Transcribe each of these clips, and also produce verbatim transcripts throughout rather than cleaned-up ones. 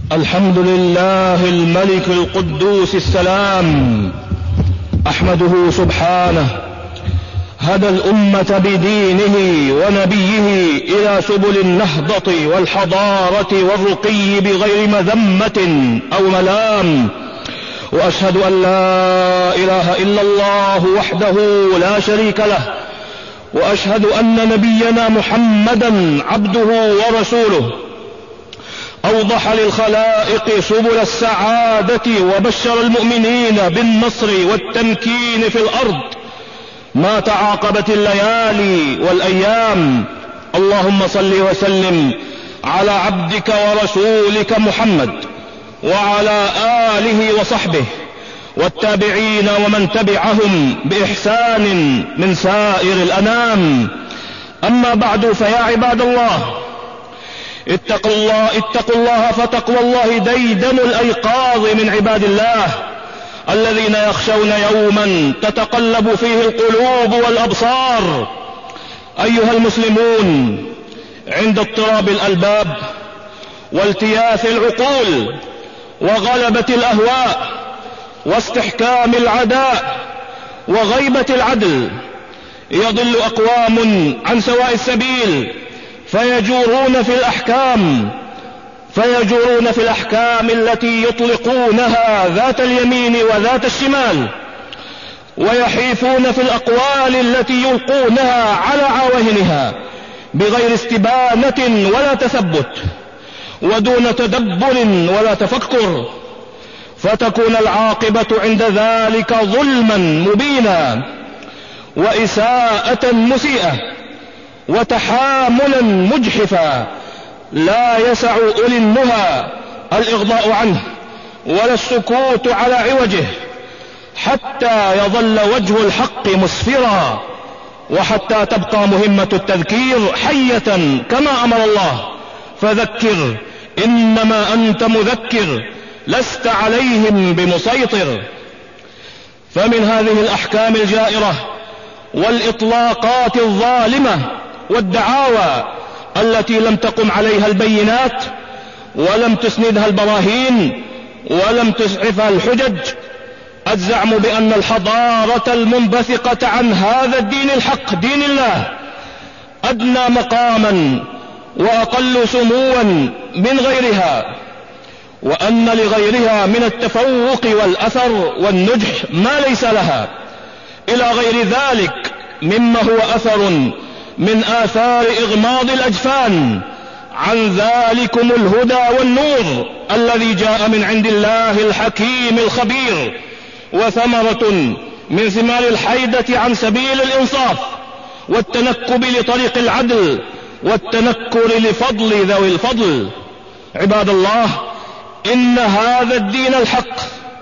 الحمد لله الملك القدوس السلام، أحمده سبحانه هدى الأمة بدينه ونبيه إلى سبل النهضة والحضارة والرقي بغير مذمة أو ملام. وأشهد أن لا إله إلا الله وحده لا شريك له، وأشهد أن نبينا محمدا عبده ورسوله، أوضح للخلائق سبل السعادة وبشر المؤمنين بالنصر والتمكين في الأرض ما تعاقبت الليالي والأيام. اللهم صل وسلم على عبدك ورسولك محمد وعلى آله وصحبه والتابعين ومن تبعهم بإحسان من سائر الأنام. أما بعد، فيا عباد الله، اتقوا الله اتقوا الله فتقوى الله ديدن الأيقاظ من عباد الله الذين يخشون يوما تتقلب فيه القلوب والأبصار. أيها المسلمون، عند اضطراب الألباب والتياث العقول وغلبة الأهواء واستحكام العداء وغيبة العدل، يضل أقوام عن سواء السبيل فيجورون في الأحكام فيجورون في الأحكام التي يطلقونها ذات اليمين وذات الشمال، ويحيفون في الأقوال التي يلقونها على عواهنها بغير استبانة ولا تثبت ودون تدبر ولا تفكر، فتكون العاقبة عند ذلك ظلما مبينا وإساءة مسيئة وتحاملا مجحفا لا يسع أولي النهى الإغضاء عنه ولا السكوت على عوجه حتى يظل وجه الحق مسفرا، وحتى تبقى مهمة التذكير حية كما أمر الله. فذكر إنما أنت مذكر لست عليهم بمسيطر. فمن هذه الأحكام الجائرة والإطلاقات الظالمة والدعاوى التي لم تقم عليها البينات ولم تسندها البراهين ولم تسعفها الحجج الزعم بأن الحضارة المنبثقة عن هذا الدين الحق دين الله أدنى مقاما وأقل سموا من غيرها، وأن لغيرها من التفوق والأثر والنجح ما ليس لها، إلى غير ذلك مما هو أثر من آثار إغماض الأجفان عن ذلكم الهدى والنور الذي جاء من عند الله الحكيم الخبير، وثمرة من ثمار الحيدة عن سبيل الإنصاف والتنكب لطريق العدل والتنكر لفضل ذوي الفضل. عباد الله، إن هذا الدين الحق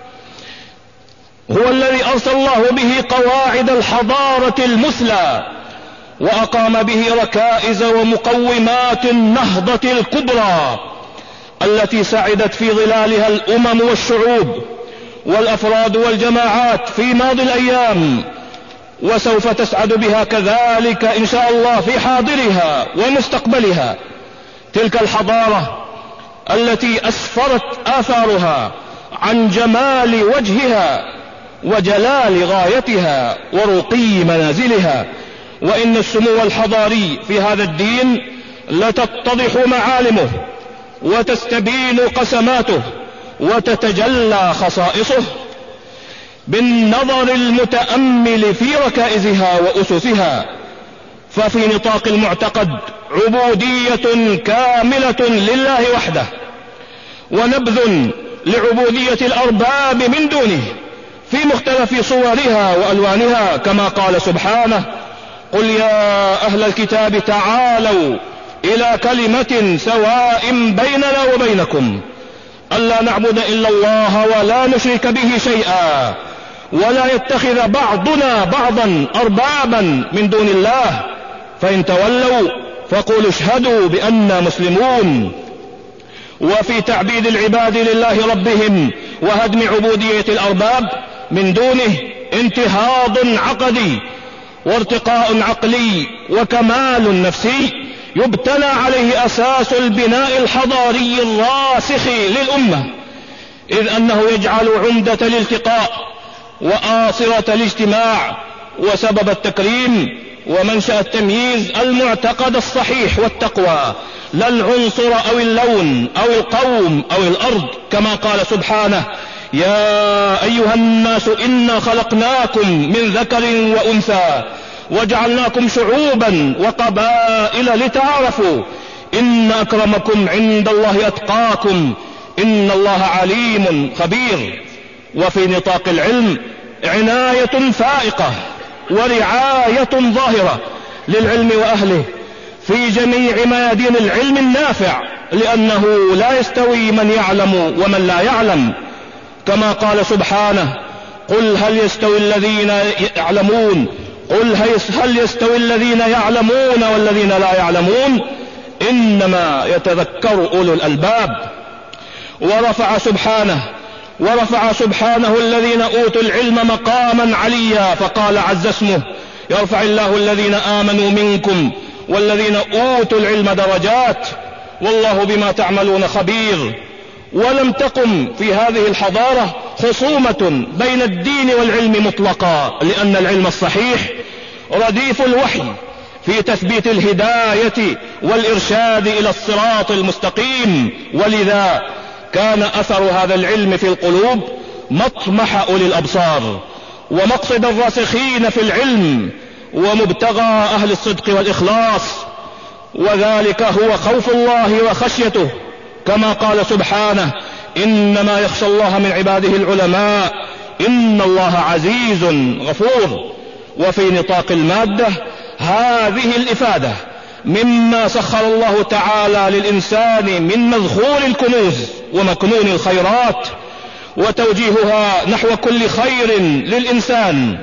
هو الذي أرسل الله به قواعد الحضارة المثلى وأقام به ركائز ومقومات النهضة الكبرى التي سعدت في ظلالها الأمم والشعوب والأفراد والجماعات في ماضي الأيام، وسوف تسعد بها كذلك إن شاء الله في حاضرها ومستقبلها. تلك الحضارة التي أسفرت آثارها عن جمال وجهها وجلال غايتها ورقي منازلها. وإن السمو الحضاري في هذا الدين لتتضح معالمه وتستبين قسماته وتتجلى خصائصه بالنظر المتأمل في ركائزها وأسسها. ففي نطاق المعتقد عبودية كاملة لله وحده، ونبذ لعبودية الأرباب من دونه في مختلف صورها وألوانها، كما قال سبحانه: قل يا أهل الكتاب تعالوا إلى كلمة سواء بيننا وبينكم ألا نعبد إلا الله ولا نشرك به شيئا ولا يتخذ بعضنا بعضا أربابا من دون الله فإن تولوا فقولوا اشهدوا بأننا مسلمون. وفي تعبيد العباد لله ربهم وهدم عبودية الأرباب من دونه انتهاض عقدي وارتقاء عقلي وكمال نفسي يبتنى عليه أساس البناء الحضاري الراسخ للأمة، إذ أنه يجعل عمدة الالتقاء وآصرة الاجتماع وسبب التكريم ومنشأ التمييز المعتقد الصحيح والتقوى، لا العنصر أو اللون أو القوم أو الأرض، كما قال سبحانه: يا أيها الناس إنا خلقناكم من ذكر وأنثى وجعلناكم شعوبا وقبائل لتعارفوا إن أكرمكم عند الله أتقاكم إن الله عليم خبير. وفي نطاق العلم عناية فائقة ورعاية ظاهرة للعلم وأهله في جميع ميادين العلم النافع، لأنه لا يستوي من يعلم ومن لا يعلم، كما قال سبحانه: قل هل يستوي الذين يعلمون قل هل يستوي الذين يعلمون والذين لا يعلمون إنما يتذكر أولو الألباب. ورفع سبحانه ورفع سبحانه الذين أوتوا العلم مقاما عليا، فقال عز اسمه: يرفع الله الذين آمنوا منكم والذين أوتوا العلم درجات والله بما تعملون خبير. ولم تقم في هذه الحضارة خصومة بين الدين والعلم مطلقا، لأن العلم الصحيح رديف الوحي في تثبيت الهداية والإرشاد إلى الصراط المستقيم، ولذا كان أثر هذا العلم في القلوب مطمح أولي الأبصار ومقصد الراسخين في العلم ومبتغى أهل الصدق والإخلاص، وذلك هو خوف الله وخشيته، كما قال سبحانه: إنما يخشى الله من عباده العلماء إن الله عزيز غفور. وفي نطاق المادة هذه الإفادة مما سخر الله تعالى للإنسان من مذخور الكنوز ومكنون الخيرات وتوجيهها نحو كل خير للإنسان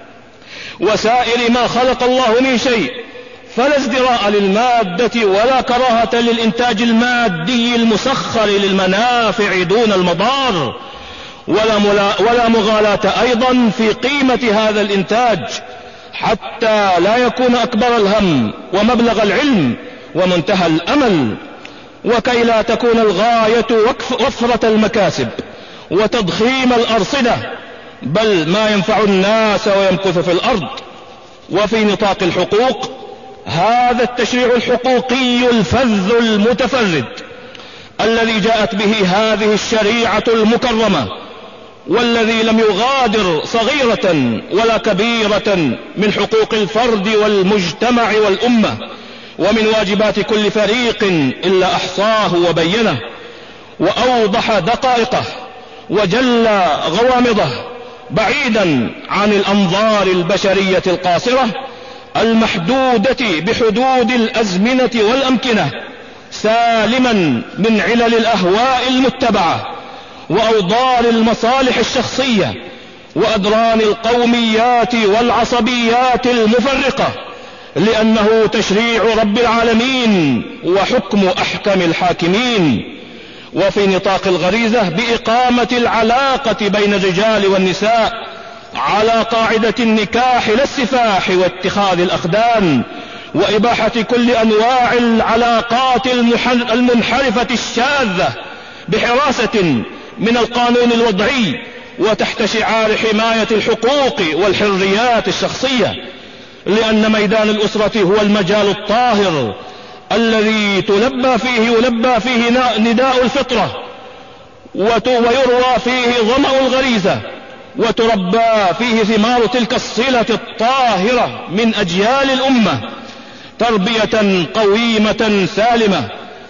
وسائر ما خلق الله من شيء، فلا ازدراء للمادة ولا كراهة للإنتاج المادي المسخر للمنافع دون المضار، ولا, ولا مغالاة أيضا في قيمة هذا الإنتاج، حتى لا يكون أكبر الهم ومبلغ العلم ومنتهى الأمل، وكي لا تكون الغاية وفرة المكاسب وتضخيم الأرصدة، بل ما ينفع الناس ويمكث في الأرض. وفي نطاق الحقوق هذا التشريع الحقوقي الفذ المتفرد الذي جاءت به هذه الشريعة المكرمة، والذي لم يغادر صغيرة ولا كبيرة من حقوق الفرد والمجتمع والأمة ومن واجبات كل فريق إلا أحصاه وبينه وأوضح دقائقه وجل غوامضه، بعيدا عن الأنظار البشرية القاصرة المحدودة بحدود الأزمنة والأمكنة، سالما من علل الأهواء المتبعة وأوضار المصالح الشخصية وأدران القوميات والعصبيات المفرقة، لأنه تشريع رب العالمين وحكم أحكم الحاكمين. وفي نطاق الغريزة بإقامة العلاقة بين الرجال والنساء على قاعدة النكاح لا السفاح واتخاذ الأخدان، وإباحة كل أنواع العلاقات المنحرفة الشاذة بحراسة من القانون الوضعي وتحت شعار حماية الحقوق والحريات الشخصية، لأن ميدان الأسرة هو المجال الطاهر الذي تلبى فيه يلبى فيه نداء الفطرة ويروى فيه ظمأ الغريزة وتربى فيه ثمار تلك الصلة الطاهرة من أجيال الأمة تربية قويمة سالمة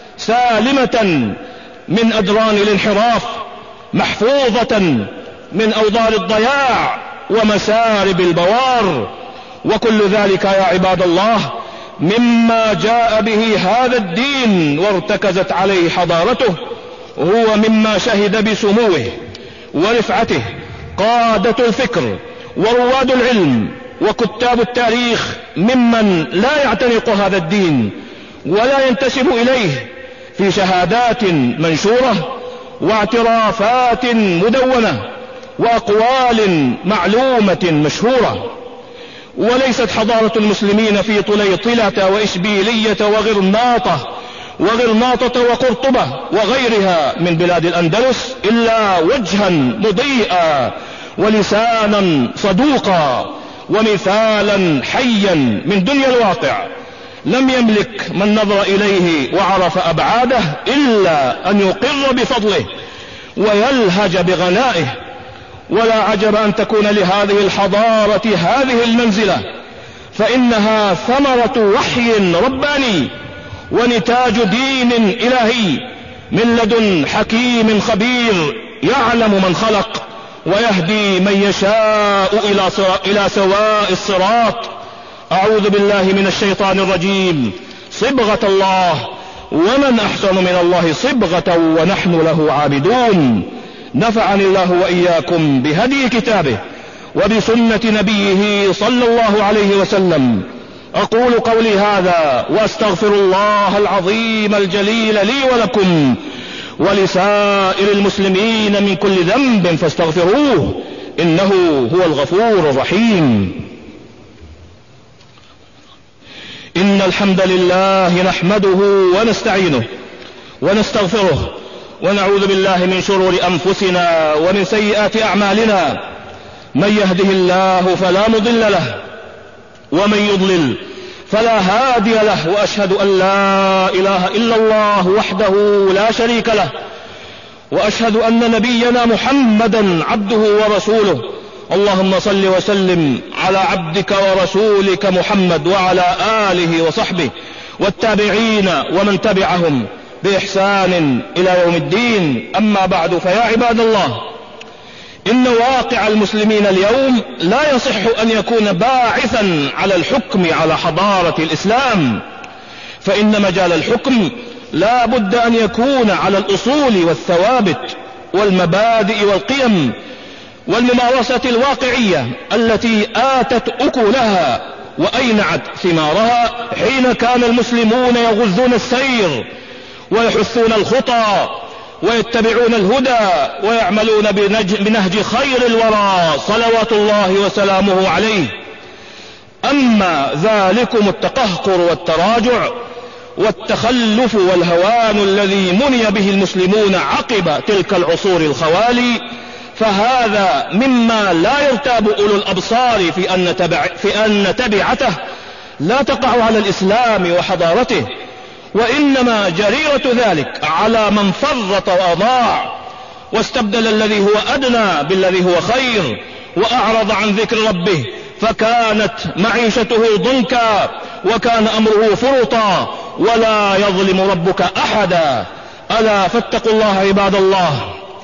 سالمة من أدران الانحراف، محفوظة من أوضار الضياع ومسارب البوار. وكل ذلك يا عباد الله مما جاء به هذا الدين وارتكزت عليه حضارته هو مما شهد بسموه ورفعته قادة الفكر ورواد العلم وكتاب التاريخ ممن لا يعتنق هذا الدين ولا ينتسب إليه في شهادات منشورة واعترافات مدونة وأقوال معلومة مشهورة. وليست حضارة المسلمين في طليطلة وإشبيلية وغرناطة وغرناطة وقرطبة وغيرها من بلاد الأندلس إلا وجها مضيئا ولسانا صدوقا ومثالا حيا من دنيا الواقع لم يملك من نظر إليه وعرف أبعاده إلا أن يقر بفضله ويلهج بغنائه. ولا عجب أن تكون لهذه الحضارة هذه المنزلة، فإنها ثمرة وحي رباني ونتاج دين إلهي من لدن حكيم خبير يعلم من خلق ويهدي من يشاء إلى سواء الصراط. أعوذ بالله من الشيطان الرجيم. صبغة الله، ومن أحسن من الله صبغة ونحن له عابدون. نفعني الله وإياكم بهدي كتابه وبسنة نبيه صلى الله عليه وسلم. أقول قولي هذا وأستغفر الله العظيم الجليل لي ولكم ولسائر المسلمين من كل ذنب فاستغفروه إنه هو الغفور الرحيم. إن الحمد لله نحمده ونستعينه ونستغفره ونعوذ بالله من شرور أنفسنا ومن سيئات أعمالنا. من يهده الله فلا مضل له ومن يضلل فلا هادي له، وأشهد أن لا إله إلا الله وحده لا شريك له، وأشهد أن نبينا محمدا عبده ورسوله. اللهم صل وسلم على عبدك ورسولك محمد وعلى آله وصحبه والتابعين ومن تبعهم بإحسان إلى يوم الدين. أما بعد، فيا عباد الله، إن واقع المسلمين اليوم لا يصح أن يكون باعثا على الحكم على حضارة الإسلام، فإن مجال الحكم لا بد أن يكون على الأصول والثوابت والمبادئ والقيم والممارسة الواقعية التي آتت أكلها وأينعت ثمارها حين كان المسلمون يغزون السير ويحثون الخطى ويتبعون الهدى ويعملون بنهج خير الورى صلوات الله وسلامه عليه. أما ذلكم التقهقر والتراجع والتخلف والهوان الذي مني به المسلمون عقب تلك العصور الخوالي، فهذا مما لا يرتاب أولو الأبصار في أن, تبع في أن تبعته لا تقع على الإسلام وحضارته، وإنما جريرة ذلك على من فرط وأضاع واستبدل الذي هو أدنى بالذي هو خير وأعرض عن ذكر ربه، فكانت معيشته ضنكا وكان أمره فرطا، ولا يظلم ربك أحدا. ألا فاتقوا الله عباد الله،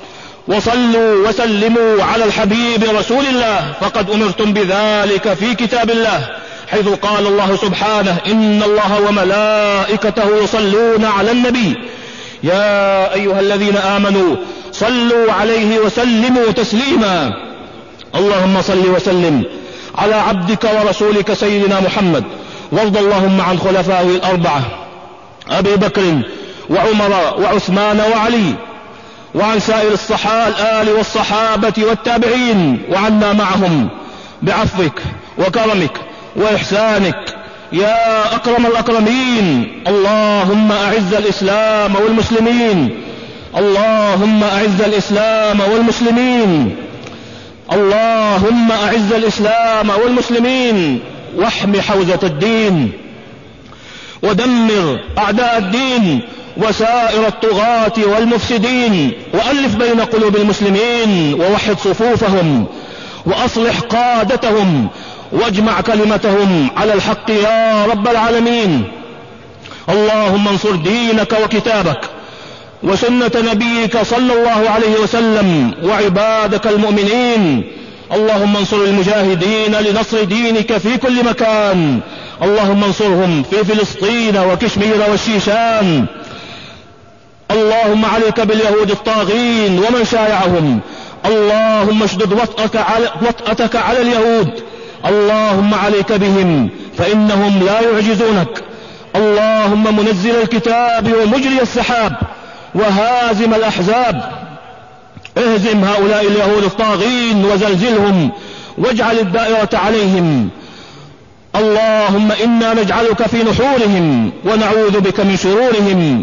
وصلوا وسلموا على الحبيب رسول الله، فقد أمرتم بذلك في كتاب الله، حيث قال الله سبحانه: إن الله وملائكته يصلون على النبي يا أيها الذين آمنوا صلوا عليه وسلموا تسليما. اللهم صل وسلم على عبدك ورسولك سيدنا محمد، وارض اللهم عن خلفائه الأربعة أبي بكر وعمر وعثمان وعلي، وعن سائر الصحابة الآل والصحابة والتابعين، وعنا معهم بعفوك وكرمك وإحسانك يا أكرم الأكرمين. اللهم أعز الإسلام والمسلمين، اللهم أعز الإسلام والمسلمين، اللهم أعز الإسلام والمسلمين، واحم حوزة الدين، ودمر أعداء الدين وسائر الطغاة والمفسدين، وألف بين قلوب المسلمين، ووحد صفوفهم، وأصلح قادتهم، واجمع كلمتهم على الحق يا رب العالمين. اللهم انصر دينك وكتابك وسنة نبيك صلى الله عليه وسلم وعبادك المؤمنين. اللهم انصر المجاهدين لنصر دينك في كل مكان، اللهم انصرهم في فلسطين وكشمير والشيشان. اللهم عليك باليهود الطاغين ومن شايعهم، اللهم اشدد وطأتك على, وطأتك على اليهود، اللهم عليك بهم فإنهم لا يعجزونك. اللهم منزل الكتاب ومجري السحاب وهازم الأحزاب، اهزم هؤلاء اليهود الطاغين وزلزلهم واجعل الدائرة عليهم. اللهم إنا نجعلك في نحورهم ونعوذ بك من شرورهم.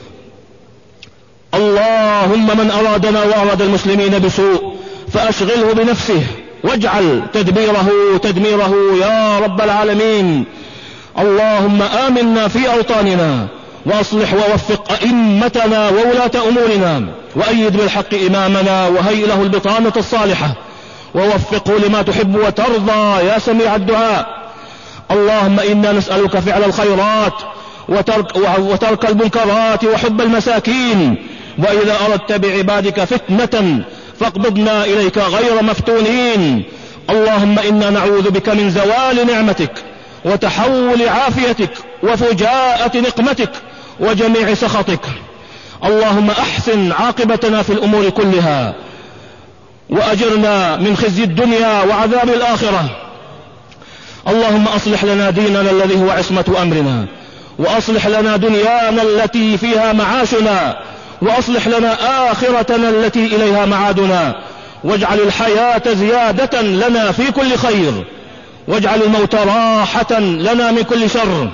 اللهم من أرادنا وأراد المسلمين بسوء فأشغله بنفسه واجعل تدبيره تدميره يا رب العالمين. اللهم آمنا في أوطاننا وأصلح ووفق أئمتنا وولاة أمورنا وأيد بالحق إمامنا وهيئ له البطانة الصالحة ووفقه لما تحب وترضى يا سميع الدعاء. اللهم إنا نسألك فعل الخيرات وترك, وترك المنكرات وحب المساكين، وإذا أردت بعبادك فتنة فاقبضنا إليك غير مفتونين. اللهم إنا نعوذ بك من زوال نعمتك وتحول عافيتك وفجاءة نقمتك وجميع سخطك. اللهم أحسن عاقبتنا في الأمور كلها وأجرنا من خزي الدنيا وعذاب الآخرة. اللهم أصلح لنا ديننا الذي هو عصمة أمرنا، وأصلح لنا دنيانا التي فيها معاشنا، وأصلح لنا آخرتنا التي إليها معادنا، واجعل الحياة زيادة لنا في كل خير، واجعل الموت راحة لنا من كل شر.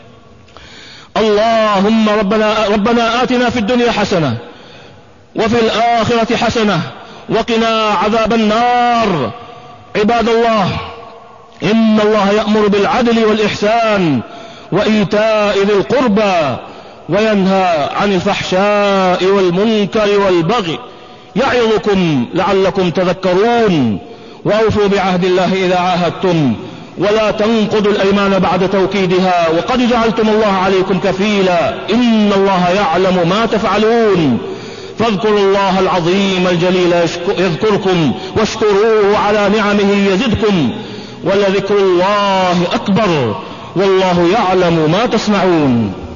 اللهم ربنا, ربنا آتنا في الدنيا حسنة وفي الآخرة حسنة وقنا عذاب النار. عباد الله، إن الله يأمر بالعدل والإحسان وإيتاء ذي القربى وينهى عن الفحشاء والمنكر والبغي يعظكم لعلكم تذكرون. وأوفوا بعهد الله إذا عاهدتم ولا تنقضوا الأيمان بعد توكيدها وقد جعلتم الله عليكم كفيلا إن الله يعلم ما تفعلون. فاذكروا الله العظيم الجليل يذكركم واشكروه على نعمه يزدكم ولذكر الله أكبر والله يعلم ما تصنعون.